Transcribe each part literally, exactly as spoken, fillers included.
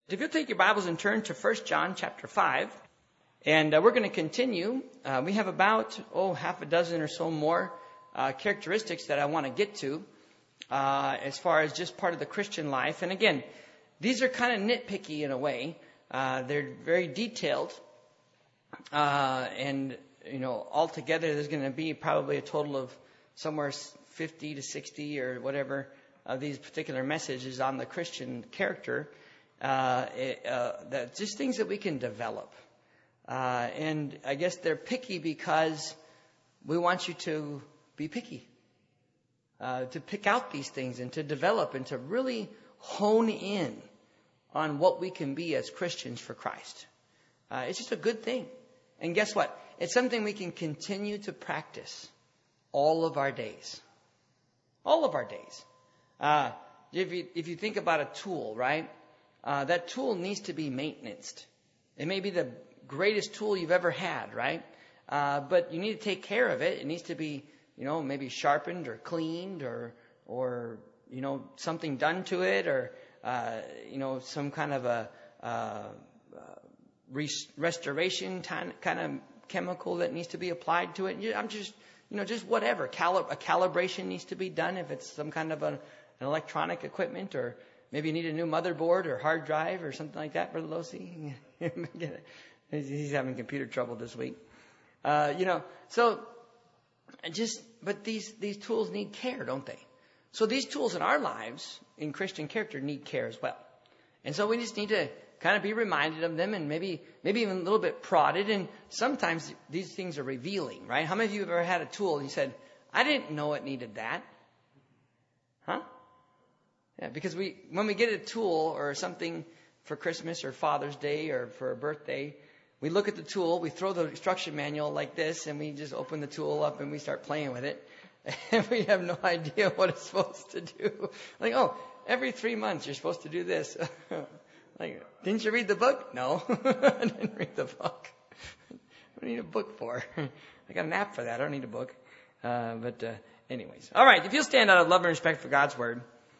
If you'll take your Bibles and turn to First John chapter five, and uh, we're going to continue. Uh, we have about, oh, half a dozen or so more uh, characteristics that I want to get to uh, as far as just part of the Christian life. And again, these are kind of nitpicky in a way. Uh, they're very detailed. Uh, and, you know, altogether there's going to be probably a total of somewhere fifty to sixty or whatever of these particular messages on the Christian character. Uh, uh, that just things that we can develop. Uh, and I guess they're picky because we want you to be picky, uh, to pick out these things and to develop and to really hone in on what we can be as Christians for Christ. Uh, it's just a good thing. And guess what? It's something we can continue to practice all of our days. All of our days. Uh, if you, if you think about a tool, right? Uh, that tool needs to be maintained. It may be the greatest tool you've ever had, right? Uh, but you need to take care of it. It needs to be, you know, maybe sharpened or cleaned or, or you know, something done to it or, uh, you know, some kind of a uh, res- restoration kind of chemical that needs to be applied to it. I'm just, you know, just whatever. Cali- a calibration needs to be done if it's some kind of a, an electronic equipment, or maybe you need a new motherboard or hard drive or something like that, Brother Losi. He's having computer trouble this week. Uh, you know, so just, but these, these tools need care, don't they? So these tools in our lives, in Christian character, need care as well. And so we just need to kind of be reminded of them and maybe, maybe even a little bit prodded. And sometimes these things are revealing, right? How many of you have ever had a tool and you said, I didn't know it needed that? Huh? Yeah, because we, when we get a tool or something for Christmas or Father's Day or for a birthday, we look at the tool, we throw the instruction manual like this, and we just open the tool up and we start playing with it. And we have no idea what it's supposed to do. Like, oh, every three months you're supposed to do this. Like, didn't you read the book? No, I didn't read the book. What do you need a book for? I got an app for that. I don't need a book. Uh, but uh, anyways. All right, if you'll stand out of love and respect for God's Word.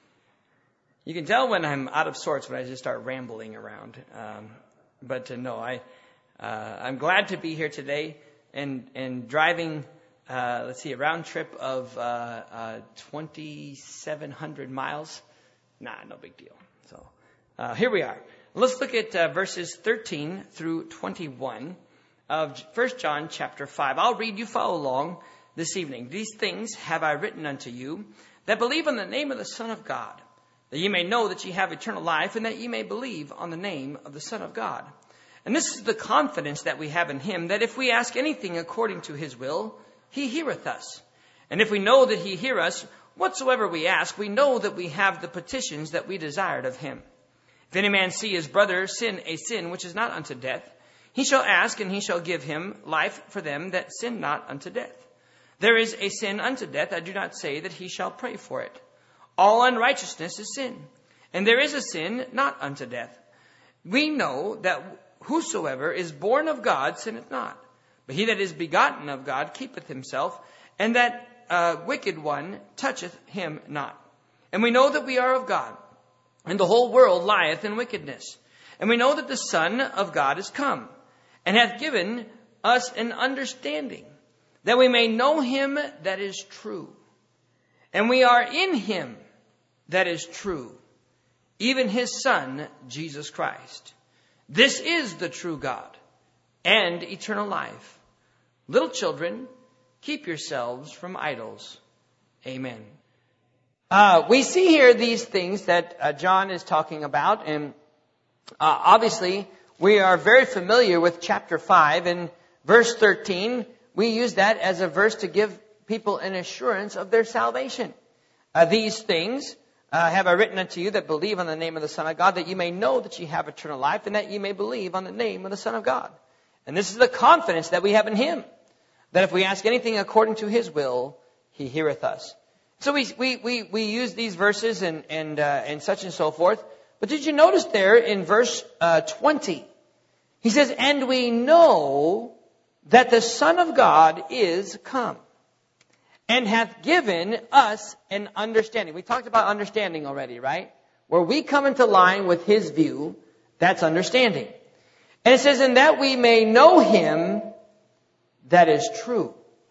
You can tell when I'm out of sorts when I just start rambling around. Um, but uh, no, I, uh, I'm glad to be here today and, and driving, uh, let's see, a round trip of uh, uh, twenty-seven hundred miles. Nah, no big deal. So uh, here we are. Let's look at uh, verses thirteen through twenty-one of First John chapter five. I'll read, you follow along this evening. These things have I written unto you that believe on the name of the Son of God, that ye may know that ye have eternal life, and that ye may believe on the name of the Son of God. And this is the confidence that we have in him, that if we ask anything according to his will, he heareth us. And if we know that he hear us, whatsoever we ask, we know that we have the petitions that we desired of him. If any man see his brother sin a sin which is not unto death, he shall ask, and he shall give him life for them that sin not unto death. There is a sin unto death, I do not say that he shall pray for it. All unrighteousness is sin, and there is a sin not unto death. We know that whosoever is born of God sinneth not, but he that is begotten of God keepeth himself, and that uh, wicked one toucheth him not. And we know that we are of God, and the whole world lieth in wickedness. And we know that the Son of God is come, and hath given us an understanding, that we may know him that is true. And we are in him that is true, even his Son, Jesus Christ. This is the true God and eternal life. Little children, keep yourselves from idols. Amen. Uh, we see here these things that uh, John is talking about, and uh, obviously we are very familiar with chapter five, and verse thirteen, we use that as a verse to give people an assurance of their salvation. Uh, these things uh, have I written unto you that believe on the name of the Son of God, that you may know that ye have eternal life, and that ye may believe on the name of the Son of God. And this is the confidence that we have in him, that if we ask anything according to his will, he heareth us. So we we we, we use these verses and and uh, and such and so forth. But did you notice there in verse uh, twenty, he says, "And we know that the Son of God is come, and hath given us an understanding." We talked about understanding already, right? Where we come into line with his view, That's understanding. And it says, and that we may know him that is true.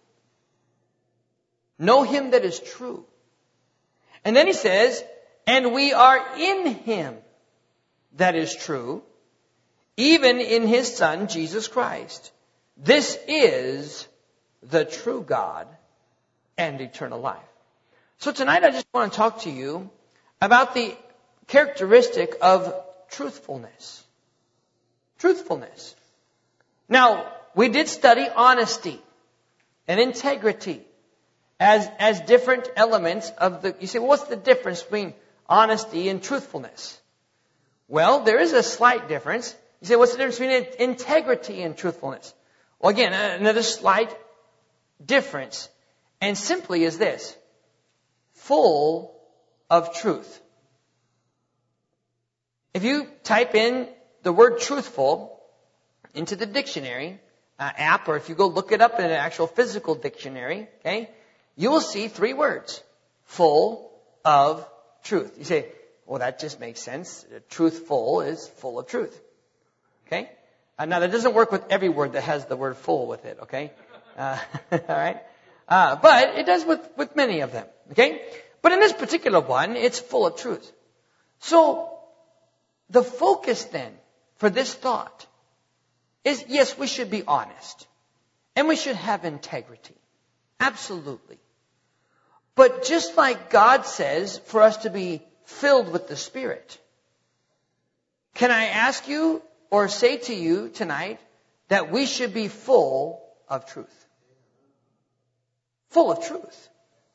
Know him that is true. And then he says, and we are in him that is true, even in his Son, Jesus Christ. This is the true God and eternal life. So tonight I just want to talk to you about the characteristic of truthfulness. Truthfulness. Now, we did study honesty and integrity as, as different elements of the... You say, well, what's the difference between honesty and truthfulness? Well, there is a slight difference. You say, what's the difference between integrity and truthfulness? Well, again, another slight difference. And simply is this: full of truth. If you type in the word truthful into the dictionary uh, app, or if you go look it up in an actual physical dictionary, okay, you will see three words: full of truth. You say, well, that just makes sense. Truthful is full of truth. Okay? Uh, now, that doesn't work with every word that has the word full with it, okay? Uh, all right? Uh, but it does with, with many of them, okay? But in this particular one, it's full of truth. So, the focus then for this thought is, yes, we should be honest. And we should have integrity. Absolutely. But just like God says for us to be filled with the Spirit, can I ask you or say to you tonight that we should be full of truth? Full of truth.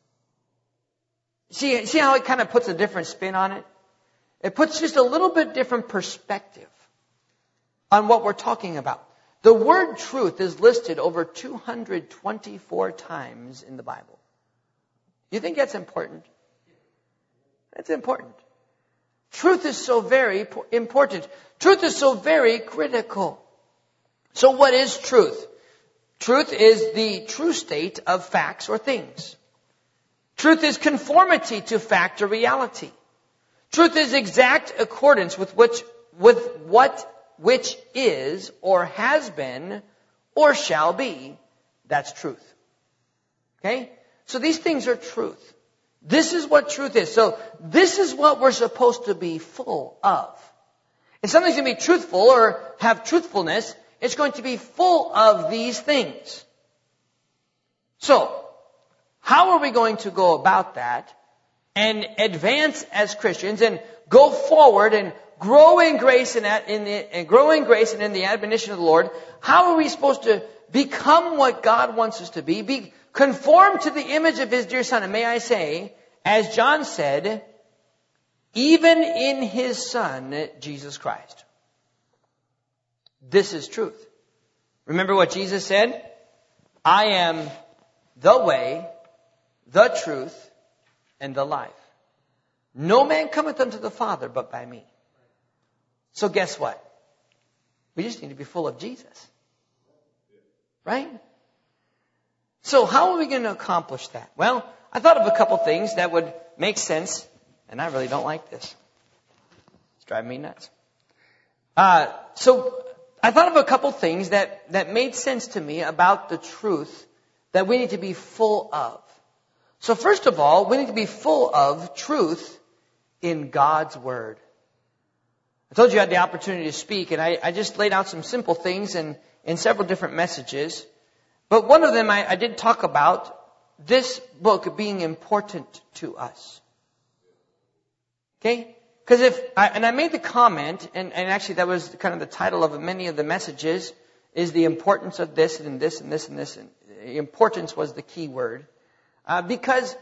See, see how it kind of puts a different spin on it? It puts just a little bit different perspective on what we're talking about. The word truth is listed over two hundred twenty-four times in the Bible. You think that's important? That's important. Truth is so very important. Truth is so very critical. So what is truth? Truth is the true state of facts or things. Truth is conformity to fact or reality. Truth is exact accordance with which, with what which is or has been or shall be. That's truth. Okay? So these things are truth. This is what truth is. So this is what we're supposed to be full of. If something's going to be truthful or have truthfulness, it's going to be full of these things. So, how are we going to go about that and advance as Christians and go forward and grow in grace and in the and grow in grace and in the admonition of the Lord? How are we supposed to become what God wants us to be? Be conformed to the image of His dear Son. And may I say, as John said, even in His Son, Jesus Christ. This is truth. Remember what Jesus said? I am the way, the truth, and the life. No man cometh unto the Father but by me. So guess what? We just need to be full of Jesus. Right? So how are we going to accomplish that? Well, I thought of a couple things that would make sense, and I really don't like this. It's driving me nuts. Uh, so I thought of a couple things that, that made sense to me about the truth that we need to be full of. So first of all, we need to be full of truth in God's Word. I told you I had the opportunity to speak, and I, I just laid out some simple things in, in several different messages. But one of them I, I did talk about this book being important to us. Okay? Because if, I, and I made the comment, and, and actually that was kind of the title of many of the messages, is the importance of this and this and this and this. And importance was the key word. Uh, because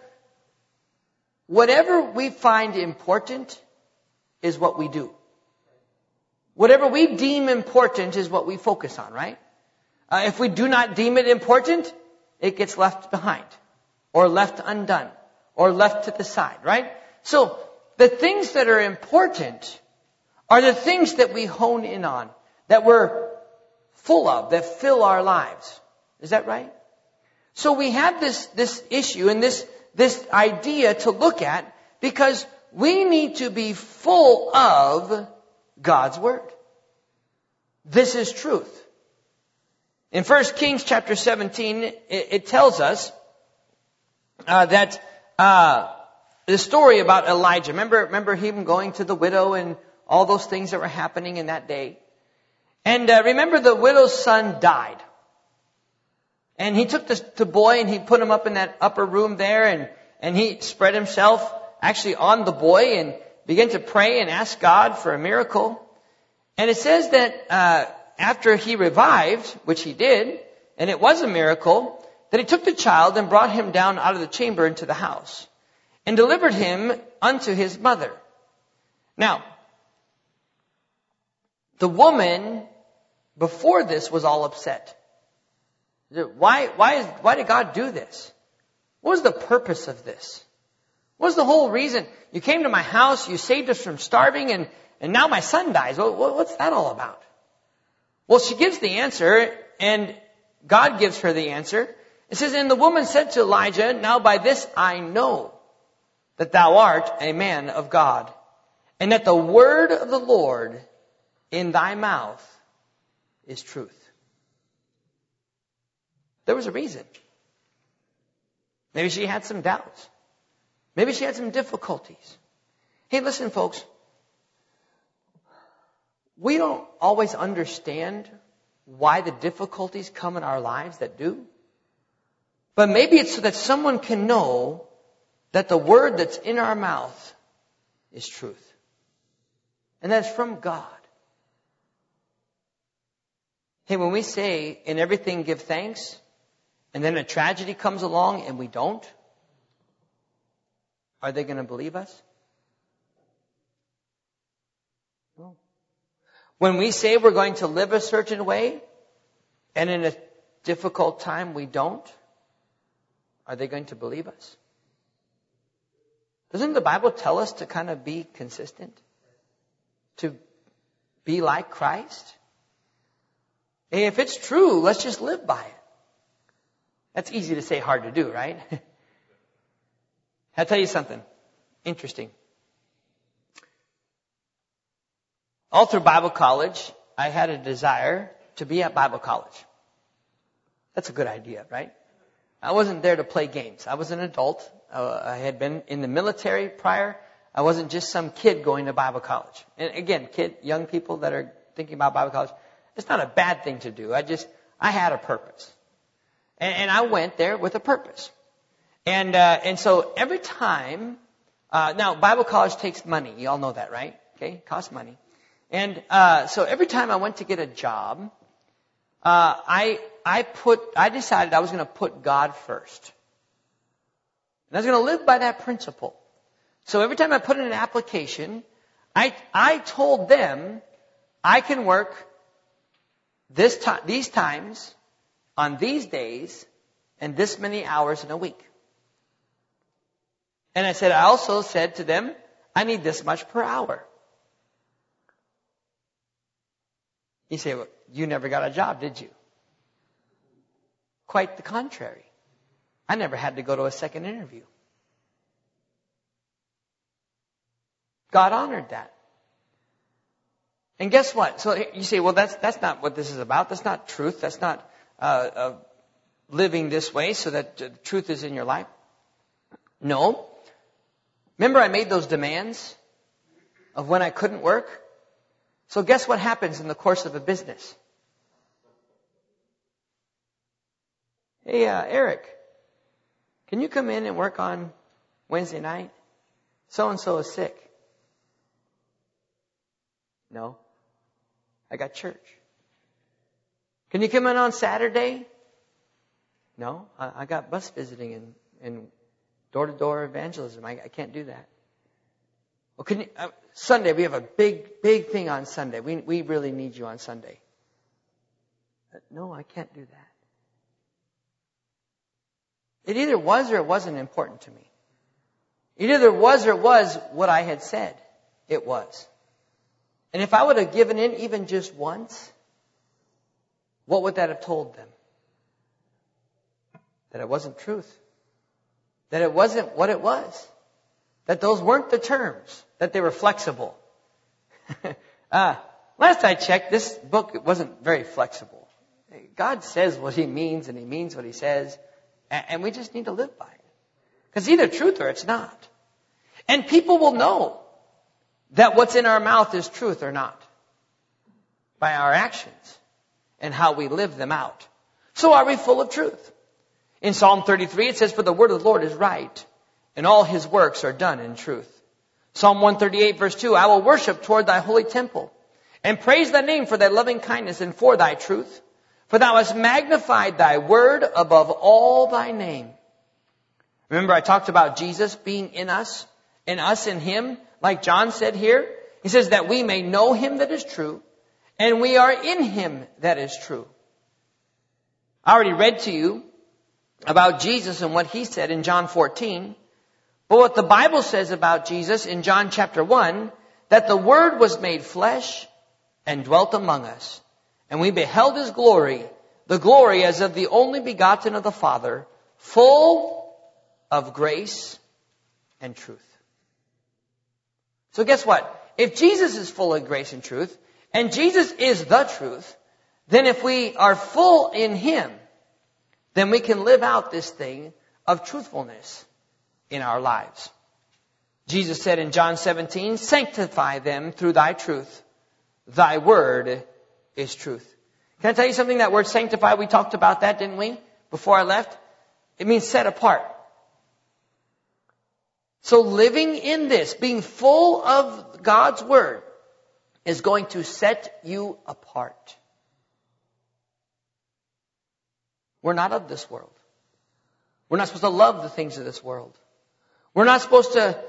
whatever we find important is what we do. Whatever we deem important is what we focus on, right? Uh, if we do not deem it important, it gets left behind, or left undone, or left to the side, right? So, the things that are important are the things that we hone in on, that we're full of, that fill our lives. Is that right? So we have this, this issue and this, this idea to look at because we need to be full of God's Word. this is truth. In First Kings chapter seventeen, it, it tells us uh, that uh, the story about Elijah. Remember, remember him going to the widow and all those things that were happening in that day. And uh, remember, the widow's son died. And he took the, the boy and he put him up in that upper room there, and, and he spread himself actually on the boy and began to pray and ask God for a miracle. And it says that uh, after he revived, which he did, and it was a miracle, that he took the child and brought him down out of the chamber into the house and delivered him unto his mother. Now, the woman before this was all upset. Why, why, is, why did God do this? What was the purpose of this? What was the whole reason? You came to my house, you saved us from starving, and, and now my son dies. What, what's that all about? Well, she gives the answer, and God gives her the answer. It says, and the woman said to Elijah, now by this I know that thou art a man of God, and that the word of the Lord in thy mouth is truth. There was a reason. Maybe she had some doubts. Maybe she had some difficulties. Hey, listen, folks. We don't always understand why the difficulties come in our lives that do. But maybe it's so that someone can know that the word that's in our mouth is truth. And that's from God. Hey, when we say, in everything give thanks, and then a tragedy comes along and we don't, are they going to believe us? No. When we say we're going to live a certain way, and in a difficult time we don't, are they going to believe us? Doesn't the Bible tell us to kind of be consistent? To be like Christ? Hey, if it's true, let's just live by it. That's easy to say, hard to do, right? I'll tell you something interesting. All through Bible college, I had a desire to be at Bible college. That's a good idea, right? I wasn't there to play games. I was an adult. Uh, I had been in the military prior. I wasn't just some kid going to Bible college. And again, kid, young people that are thinking about Bible college, it's not a bad thing to do. I just, I had a purpose. And, and I went there with a purpose. And, uh, and so every time, uh, now Bible college takes money. You all know that, right? Okay. It costs money. And, uh, so every time I went to get a job, uh, I, I put, I decided I was going to put God first. And I was going to live by that principle. So every time I put in an application, I, I told them I can work this time, these times, on these days, and this many hours in a week. And I said, I also said to them, I need this much per hour. You say, well, you never got a job, did you? Quite the contrary. I never had to go to a second interview. God honored that. And guess what? So you say, well, that's that's not what this is about. That's not truth. That's not uh, uh, living this way so that uh, truth is in your life. No. Remember I made those demands of when I couldn't work? So guess what happens in the course of a business? Hey, uh, Eric, can you come in and work on Wednesday night? So-and-so is sick. No. I got church. Can you come in on Saturday? No. I, I got bus visiting and, and door-to-door evangelism. I, I can't do that. Well, can you, uh, Sunday, we have a big, big thing on Sunday. We, we really need you on Sunday. Uh, no, I can't do that. It either was or it wasn't important to me. It either was or it was what I had said. It was. And if I would have given in even just once, what would that have told them? That it wasn't truth. That it wasn't what it was. That those weren't the terms. That they were flexible. ah, Last I checked, this book wasn't very flexible. God says what he means, and he means what he says, and we just need to live by it. Because it's either truth or it's not. And people will know that what's in our mouth is truth or not by our actions and how we live them out. So are we full of truth? In Psalm thirty-three, it says, "For the word of the Lord is right, and all his works are done in truth." Psalm one thirty-eight, verse two, "I will worship toward thy holy temple, and praise thy name for thy loving kindness and for thy truth. For thou hast magnified thy word above all thy name." Remember I talked about Jesus being in us, and us in him, like John said here. He says that we may know him that is true, and we are in him that is true. I already read to you about Jesus and what he said in John fourteen. But what the Bible says about Jesus in John chapter one, that the Word was made flesh and dwelt among us. And we beheld his glory, the glory as of the only begotten of the Father, full of grace and truth. So guess what? If Jesus is full of grace and truth, and Jesus is the truth, then if we are full in him, then we can live out this thing of truthfulness in our lives. Jesus said in John seventeen, "Sanctify them through thy truth. Thy word is truth." Can I tell you something? That word sanctify, we talked about that, didn't we? Before I left. It means set apart. So living in this, being full of God's word, is going to set you apart. We're not of this world. We're not supposed to love the things of this world. We're not supposed to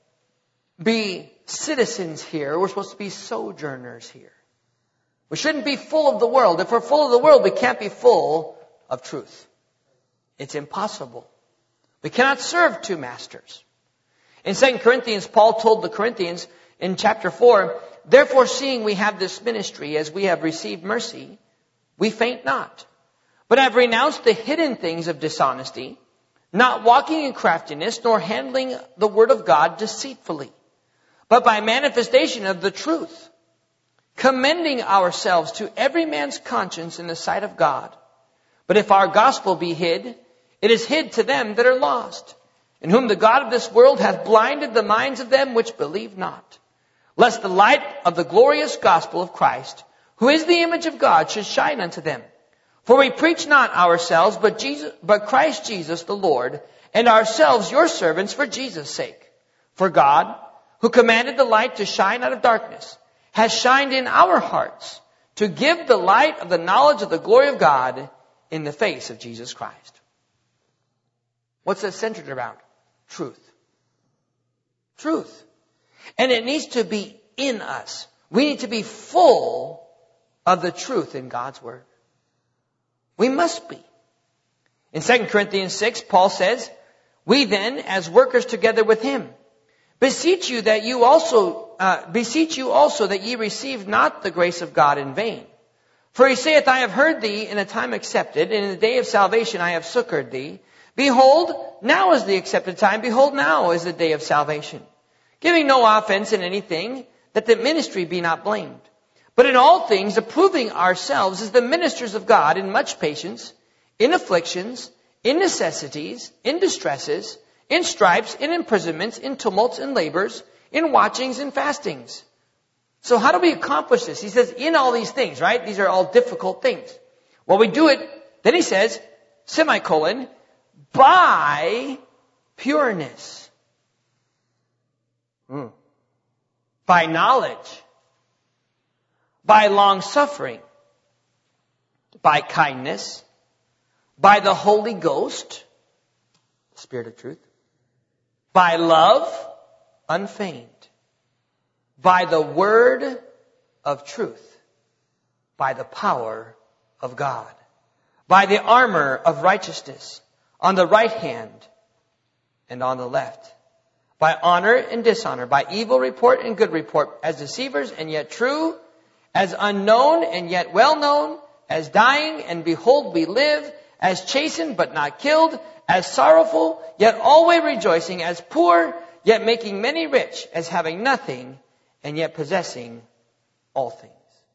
be citizens here. We're supposed to be sojourners here. We shouldn't be full of the world. If we're full of the world, we can't be full of truth. It's impossible. We cannot serve two masters. In Second Corinthians, Paul told the Corinthians in chapter four, "Therefore, seeing we have this ministry, as we have received mercy, we faint not, but have renounced the hidden things of dishonesty, not walking in craftiness, nor handling the word of God deceitfully, but by manifestation of the truth, commending ourselves to every man's conscience in the sight of God. But if our gospel be hid, it is hid to them that are lost, in whom the God of this world hath blinded the minds of them which believe not, lest the light of the glorious gospel of Christ, who is the image of God, should shine unto them. For we preach not ourselves, but Jesus, but Christ Jesus the Lord, and ourselves your servants for Jesus' sake. For God, who commanded the light to shine out of darkness, has shined in our hearts to give the light of the knowledge of the glory of God in the face of Jesus Christ." What's that centered around? Truth. Truth. And it needs to be in us. We need to be full of the truth in God's word. We must be. In Second Corinthians six, Paul says, "We then, as workers together with him, beseech you that you also, uh, beseech you also that ye receive not the grace of God in vain. For he saith, I have heard thee in a time accepted, and in the day of salvation I have succored thee. Behold, now is the accepted time. Behold, now is the day of salvation. Giving no offense in anything, that the ministry be not blamed. But in all things, approving ourselves as the ministers of God in much patience, in afflictions, in necessities, in distresses, in stripes, in imprisonments, in tumults, in labors, in watchings, and fastings." So how do we accomplish this? He says, in all these things, right? These are all difficult things. Well, we do it, then he says, semicolon, by pureness. Hmm. By knowledge. By long-suffering, by kindness, by the Holy Ghost, Spirit of truth, by love unfeigned, by the word of truth, by the power of God, by the armor of righteousness, on the right hand and on the left, by honor and dishonor, by evil report and good report, as deceivers and yet true, as unknown and yet well known, as dying and behold we live, as chastened but not killed, as sorrowful yet always rejoicing, as poor yet making many rich, as having nothing and yet possessing all things.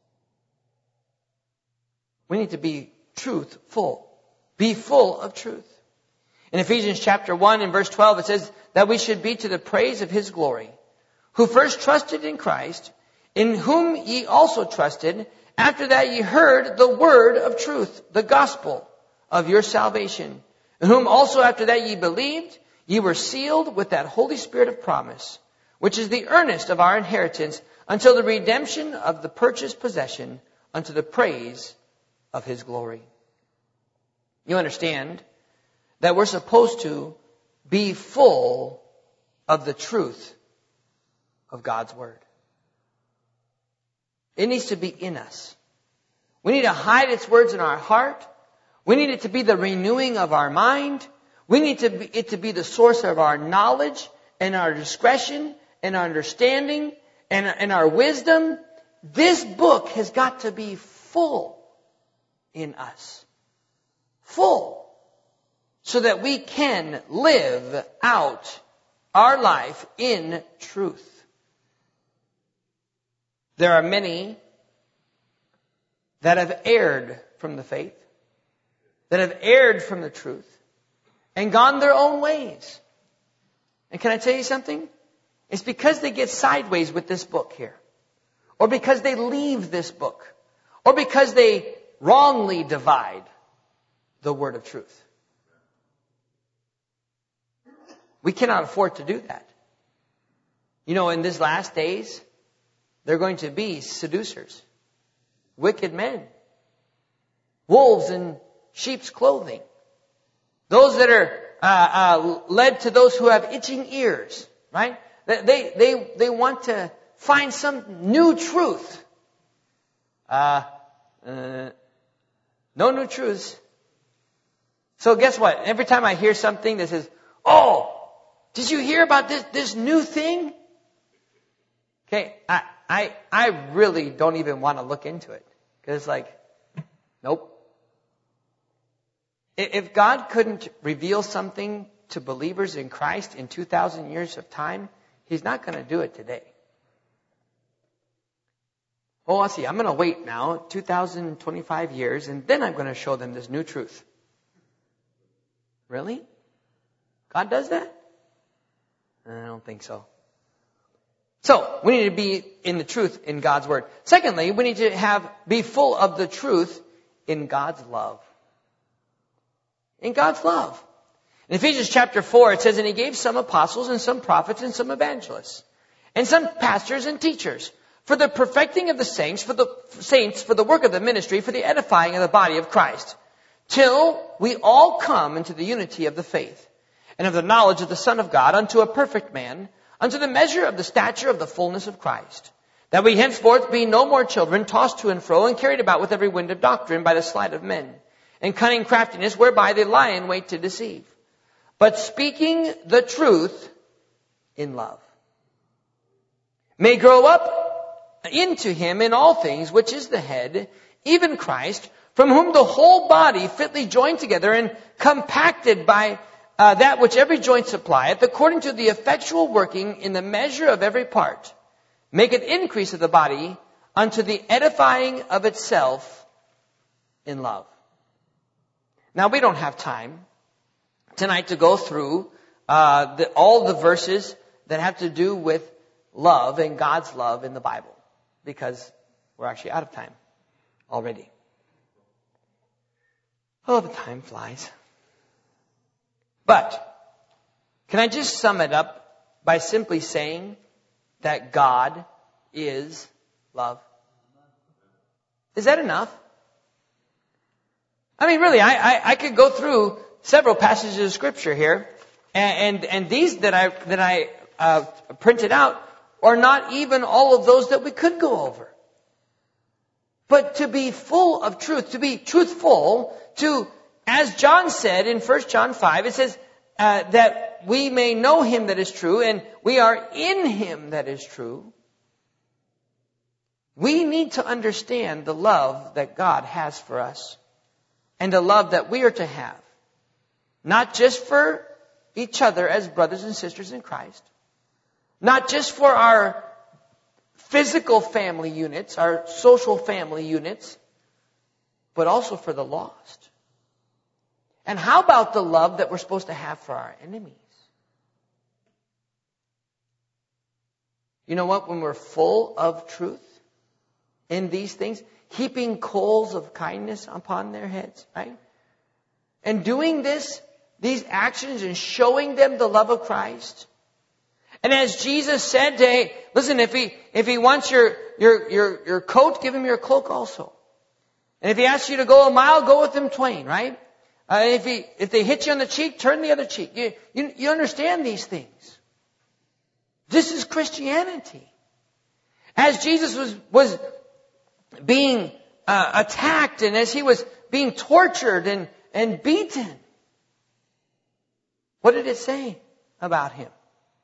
We need to be truthful. Be full of truth. In Ephesians chapter one and verse twelve, it says that we should be to the praise of His glory, who first trusted in Christ, in whom ye also trusted, after that ye heard the word of truth, the gospel of your salvation, in whom also after that ye believed, ye were sealed with that Holy Spirit of promise, which is the earnest of our inheritance, until the redemption of the purchased possession, unto the praise of His glory. You understand that we're supposed to be full of the truth of God's Word. It needs to be in us. We need to hide its words in our heart. We need it to be the renewing of our mind. We need to be, it to be the source of our knowledge and our discretion and our understanding and, and our wisdom. This book has got to be full in us. Full. So that we can live out our life in truth. There are many that have erred from the faith, that have erred from the truth, and gone their own ways. And can I tell you something? It's because they get sideways with this book here, or because they leave this book, or because they wrongly divide the word of truth. We cannot afford to do that. You know, in these last days, there are going to be seducers, wicked men, wolves in sheep's clothing, those that are uh, uh, led to those who have itching ears, right? They they they want to find some new truth. Uh, uh, no new truths. So guess what? Every time I hear something that says, "Oh, did you hear about this this new thing?" Okay, I I I really don't even want to look into it because it's like, nope. If God couldn't reveal something to believers in Christ in two thousand years of time, He's not going to do it today. Oh, I see. I'm going to wait now, two thousand twenty-five years, and then I'm going to show them this new truth. Really? God does that? I don't think so. So, we need to be in the truth in God's Word. Secondly, we need to have be full of the truth in God's love. In God's love. In Ephesians chapter four, it says, "And He gave some apostles and some prophets and some evangelists and some pastors and teachers for the perfecting of the saints, for the saints, for the work of the ministry, for the edifying of the body of Christ, till we all come into the unity of the faith and of the knowledge of the Son of God, unto a perfect man, unto the measure of the stature of the fullness of Christ, that we henceforth be no more children, tossed to and fro and carried about with every wind of doctrine by the sleight of men, and cunning craftiness whereby they lie in wait to deceive. But speaking the truth in love, may grow up into Him in all things, which is the head, even Christ, from whom the whole body fitly joined together and compacted by uh, that which every joint supplieth, according to the effectual working in the measure of every part, make an increase of the body unto the edifying of itself in love." Now, we don't have time tonight to go through uh, the, all the verses that have to do with love and God's love in the Bible, because we're actually out of time already. Oh, the time flies. But can I just sum it up by simply saying that God is love? Is that enough? I mean, really, I, I, I could go through several passages of Scripture here, and and, and these that I that I uh, printed out are not even all of those that we could go over. But to be full of truth, to be truthful, to, as John said in First John five, it says uh, that we may know Him that is true, and we are in Him that is true. We need to understand the love that God has for us, and the love that we are to have, not just for each other as brothers and sisters in Christ, not just for our physical family units, our social family units, but also for the lost. And how about the love that we're supposed to have for our enemies? You know what? When we're full of truth in these things, heaping coals of kindness upon their heads, right? And doing this, these actions and showing them the love of Christ. And as Jesus said, hey, listen, if he, if he wants your, your, your, your coat, give him your cloak also. And if he asks you to go a mile, go with him twain, right? Uh, if he, if they hit you on the cheek, turn the other cheek. You, you, you understand these things. This is Christianity. As Jesus was, was being uh, attacked and as he was being tortured and, and beaten, what did it say about him?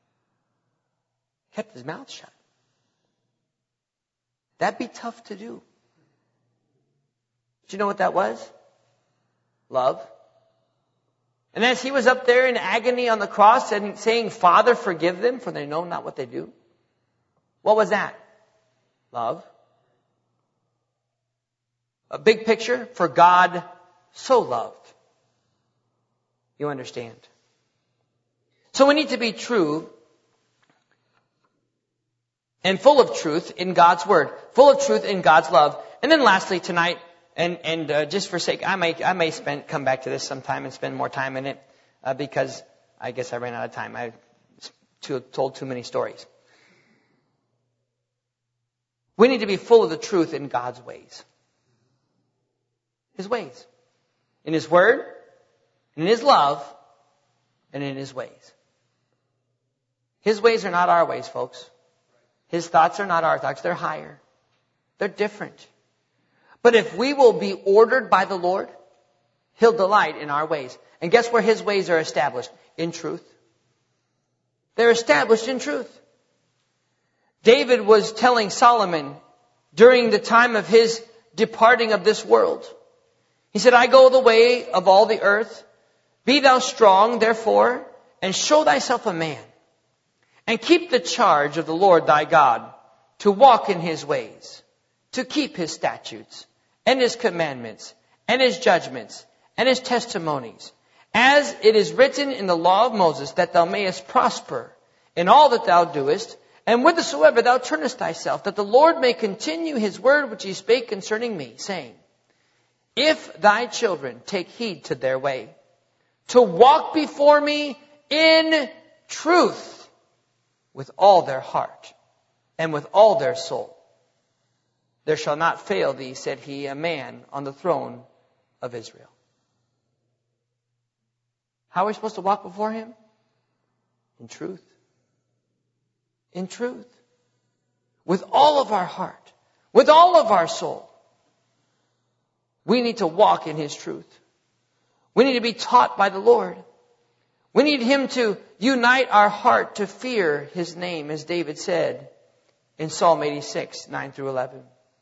Kept his mouth shut. That'd be tough to do. Do you know what that was? Love. And as he was up there in agony on the cross and saying, Father, forgive them, for they know not what they do. What was that? Love. A big picture, for God so loved. You understand? So we need to be true and full of truth in God's Word. Full of truth in God's love. And then lastly tonight, and, and uh, just for sake, I may, I may spend, come back to this sometime and spend more time in it, uh, because I guess I ran out of time. I too, told too many stories. We need to be full of the truth in God's ways. His ways. In His Word, in His love, and in His ways. His ways are not our ways, folks. His thoughts are not our thoughts. They're higher. They're different. But if we will be ordered by the Lord, He'll delight in our ways. And guess where His ways are established? In truth. They're established in truth. David was telling Solomon during the time of his departing of this world. He said, I go the way of all the earth. Be thou strong, therefore, and show thyself a man. And keep the charge of the Lord thy God, to walk in His ways, to keep His statutes, and His commandments, and His judgments, and His testimonies, as it is written in the law of Moses, that thou mayest prosper in all that thou doest, and whithersoever thou turnest thyself, that the Lord may continue His word which He spake concerning me, saying, if thy children take heed to their way, to walk before me in truth, with all their heart, and with all their soul, there shall not fail thee, said He, a man on the throne of Israel. How are we supposed to walk before Him? In truth. In truth. With all of our heart. With all of our soul. We need to walk in His truth. We need to be taught by the Lord. We need Him to unite our heart to fear His name, as David said in Psalm eighty-six, nine through eleven.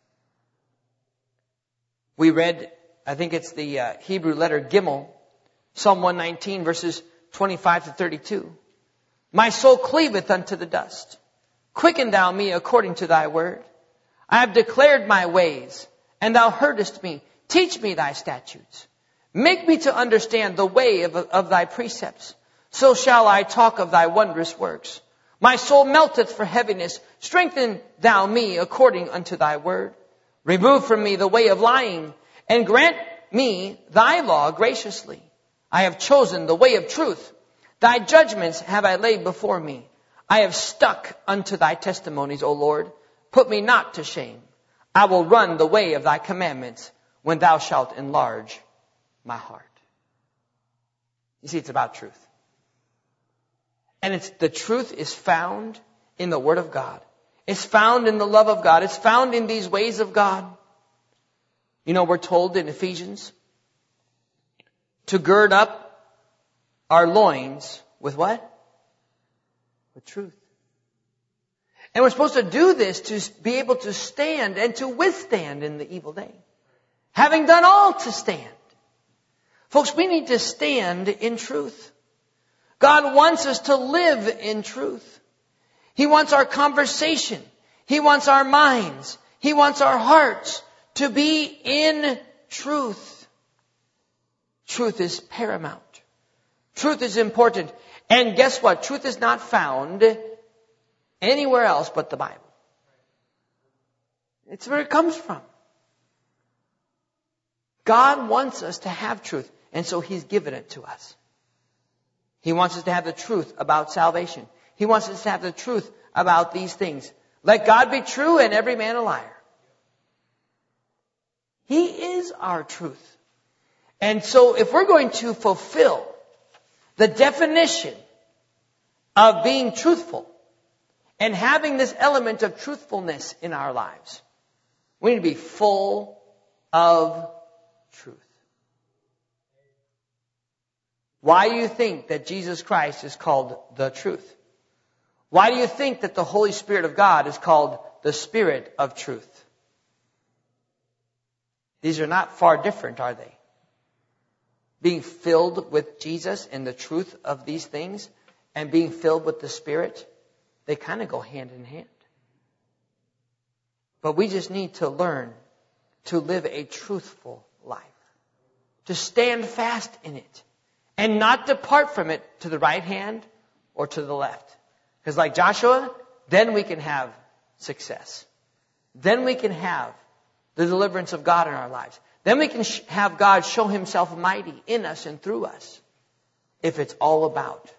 We read, I think it's the uh, Hebrew letter Gimel, Psalm one nineteen, verses twenty-five to thirty-two. My soul cleaveth unto the dust. Quicken thou me according to thy word. I have declared my ways, and thou heardest me. Teach me thy statutes. Make me to understand the way of, of thy precepts. So shall I talk of thy wondrous works. My soul melteth for heaviness. Strengthen thou me according unto thy word. Remove from me the way of lying, and grant me thy law graciously. I have chosen the way of truth. Thy judgments have I laid before me. I have stuck unto thy testimonies, O Lord. Put me not to shame. I will run the way of thy commandments when thou shalt enlarge my heart. You see, it's about truth. And it's the truth is found in the Word of God. It's found in the love of God. It's found in these ways of God. You know, we're told in Ephesians to gird up our loins with what? With truth. And we're supposed to do this to be able to stand and to withstand in the evil day. Having done all to stand. Folks, we need to stand in truth. God wants us to live in truth. He wants our conversation. He wants our minds. He wants our hearts to be in truth. Truth is paramount. Truth is important. And guess what? Truth is not found anywhere else but the Bible. It's where it comes from. God wants us to have truth, and so He's given it to us. He wants us to have the truth about salvation. He wants us to have the truth about these things. Let God be true and every man a liar. He is our truth. And so if we're going to fulfill the definition of being truthful and having this element of truthfulness in our lives, we need to be full of truth. Why do you think that Jesus Christ is called the truth? Why do you think that the Holy Spirit of God is called the Spirit of truth? These are not far different, are they? Being filled with Jesus and the truth of these things and being filled with the Spirit, they kind of go hand in hand. But we just need to learn to live a truthful life, to stand fast in it, and not depart from it to the right hand or to the left. Because like Joshua, then we can have success. Then we can have the deliverance of God in our lives. Then we can sh- have God show Himself mighty in us and through us. If it's all about